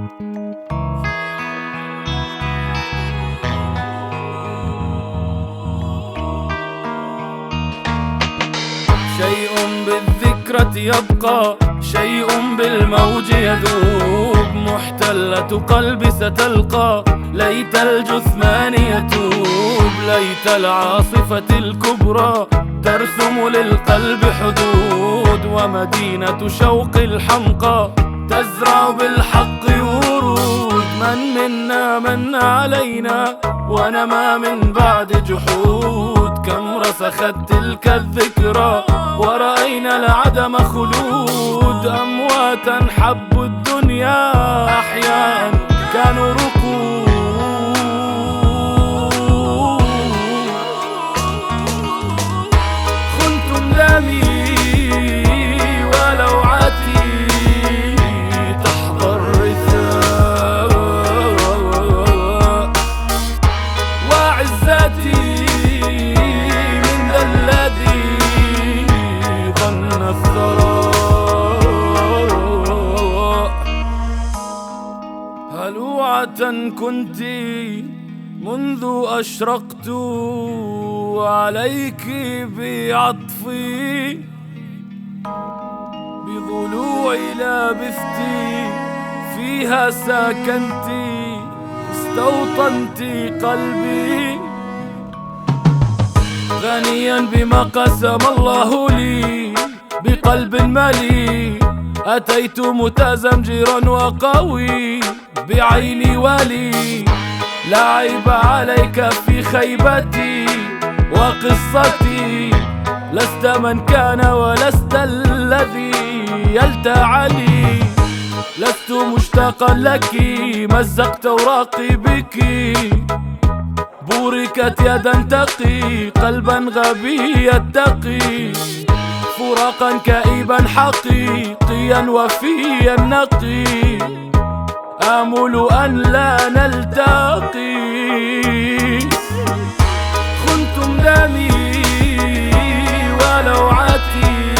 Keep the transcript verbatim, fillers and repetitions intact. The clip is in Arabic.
شيء بالذكرى يبقى، شيء بالموج يذوب، محتلة قلبي ستلقى، ليت الجثمان يتوب، ليت العاصفة الكبرى ترسم للقلب حدود، ومدينة شوق الحمقى تزرع بالحق ورود. من منا من علينا ونما من بعد جحود، كم رسخت تلك الذكرى ورأينا العدم خلود، أمواتا حبوا الدنيا أحياء كانوا ركود. خنتم دمي ولوعتي تحظى الرثاء، وعزتي من ذا الذي ظن الثراء. هلوعة كنت منذ أشرقت عليك بعطفي، بضلوعي لابثت فيها ساكنت، استوطنت قلبي غنيا بما قسم الله لي، بقلب مليء أتيت متزمجرا وقوي، بعيني ولي لا عيب عليك في خيبتي وقصتي، لست من كان ولست الذي يلتعلي، لست مشتاقا لك مزقت أوراقي بك، بوركت يدا تقي قلبا غبي يتقي، فراقا كئيبا حقيقيا وفيا نقي، آمل أن لا نلتقي. خنتم دمي ولوعتي